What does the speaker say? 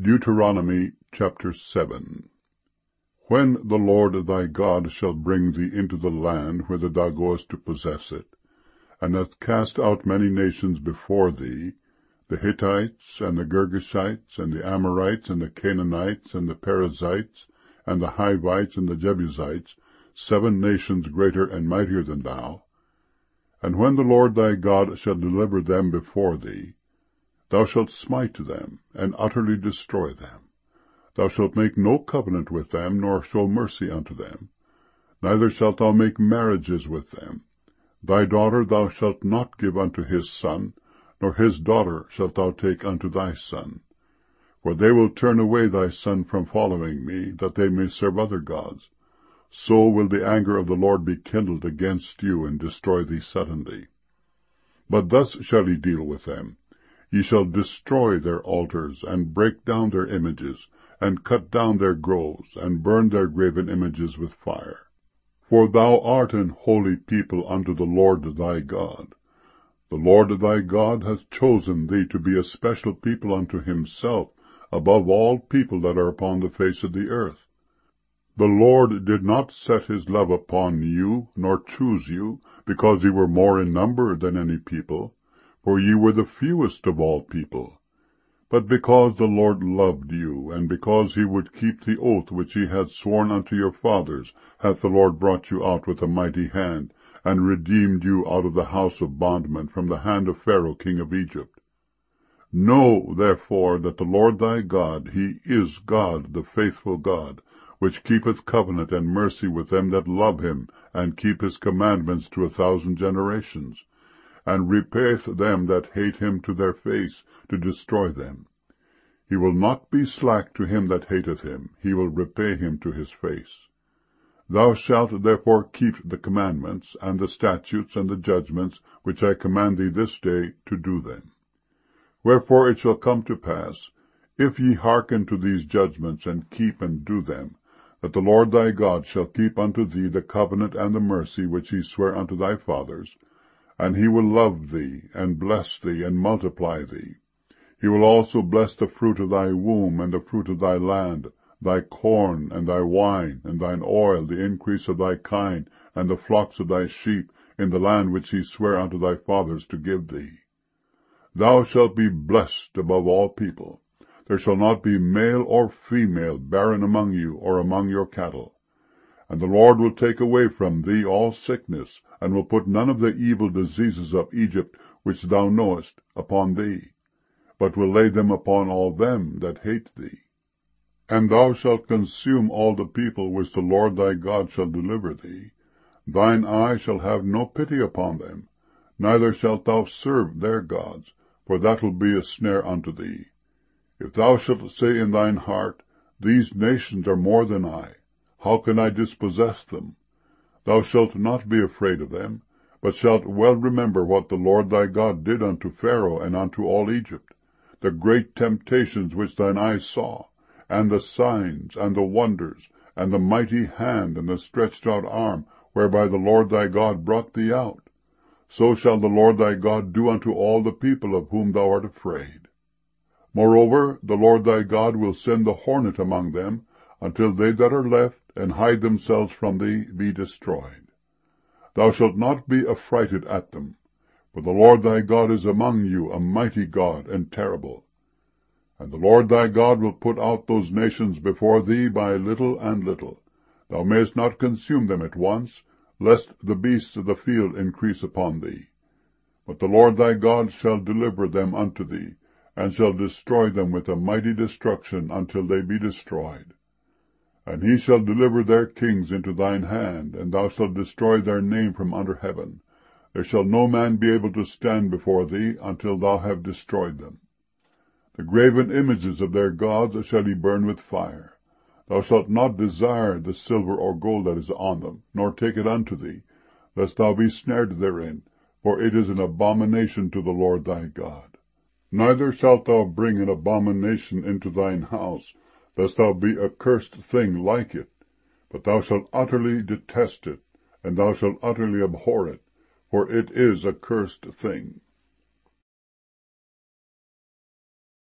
Deuteronomy chapter 7. When the Lord thy God shall bring thee into the land whither thou goest to possess it, and hath cast out many nations before thee, the Hittites, and the Girgashites, and the Amorites, and the Canaanites, and the Perizzites, and the Hivites, and the Jebusites, 7 nations greater and mightier than thou, and when the Lord thy God shall deliver them before thee, thou shalt smite them, and utterly destroy them. Thou shalt make no covenant with them, nor show mercy unto them. Neither shalt thou make marriages with them. Thy daughter thou shalt not give unto his son, nor his daughter shalt thou take unto thy son. For they will turn away thy son from following me, that they may serve other gods. So will the anger of the Lord be kindled against you, and destroy thee suddenly. But thus shall he deal with them. Ye shall destroy their altars, and break down their images, and cut down their groves, and burn their graven images with fire. For thou art an holy people unto the Lord thy God. The Lord thy God hath chosen thee to be a special people unto himself, above all people that are upon the face of the earth. The Lord did not set his love upon you, nor choose you, because ye were more in number than any people, for ye were the fewest of all people. But because the Lord loved you, and because he would keep the oath which he had sworn unto your fathers, hath the Lord brought you out with a mighty hand, and redeemed you out of the house of bondmen, from the hand of Pharaoh king of Egypt. Know, therefore, that the Lord thy God, he is God, the faithful God, which keepeth covenant and mercy with them that love him, and keep his commandments to 1,000 generations, and repayeth them that hate him to their face, to destroy them. He will not be slack to him that hateth him, he will repay him to his face. Thou shalt therefore keep the commandments, and the statutes, and the judgments, which I command thee this day, to do them. Wherefore it shall come to pass, if ye hearken to these judgments, and keep and do them, that the Lord thy God shall keep unto thee the covenant and the mercy which he sware unto thy fathers, and he will love thee, and bless thee, and multiply thee. He will also bless the fruit of thy womb, and the fruit of thy land, thy corn, and thy wine, and thine oil, the increase of thy kine, and the flocks of thy sheep, in the land which he sware unto thy fathers to give thee. Thou shalt be blessed above all people. There shall not be male or female barren among you, or among your cattle. And the Lord will take away from thee all sickness, and will put none of the evil diseases of Egypt, which thou knowest, upon thee, but will lay them upon all them that hate thee. And thou shalt consume all the people which the Lord thy God shall deliver thee. Thine eye shall have no pity upon them, neither shalt thou serve their gods, for that will be a snare unto thee. If thou shalt say in thine heart, These nations are more than I, how can I dispossess them? Thou shalt not be afraid of them, but shalt well remember what the Lord thy God did unto Pharaoh and unto all Egypt, the great temptations which thine eyes saw, and the signs, and the wonders, and the mighty hand, and the stretched out arm, whereby the Lord thy God brought thee out. So shall the Lord thy God do unto all the people of whom thou art afraid. Moreover, the Lord thy God will send the hornet among them, until they that are left, and hide themselves from thee, be destroyed. Thou shalt not be affrighted at them, for the Lord thy God is among you, a mighty God, and terrible. And the Lord thy God will put out those nations before thee by little and little. Thou mayest not consume them at once, lest the beasts of the field increase upon thee. But the Lord thy God shall deliver them unto thee, and shall destroy them with a mighty destruction until they be destroyed. And he shall deliver their kings into thine hand, and thou shalt destroy their name from under heaven. There shall no man be able to stand before thee until thou have destroyed them. The graven images of their gods shall he burn with fire. Thou shalt not desire the silver or gold that is on them, nor take it unto thee, lest thou be snared therein, for it is an abomination to the Lord thy God. Neither shalt thou bring an abomination into thine house, lest thou be a cursed thing like it, but thou shalt utterly detest it, and thou shalt utterly abhor it, for it is a cursed thing.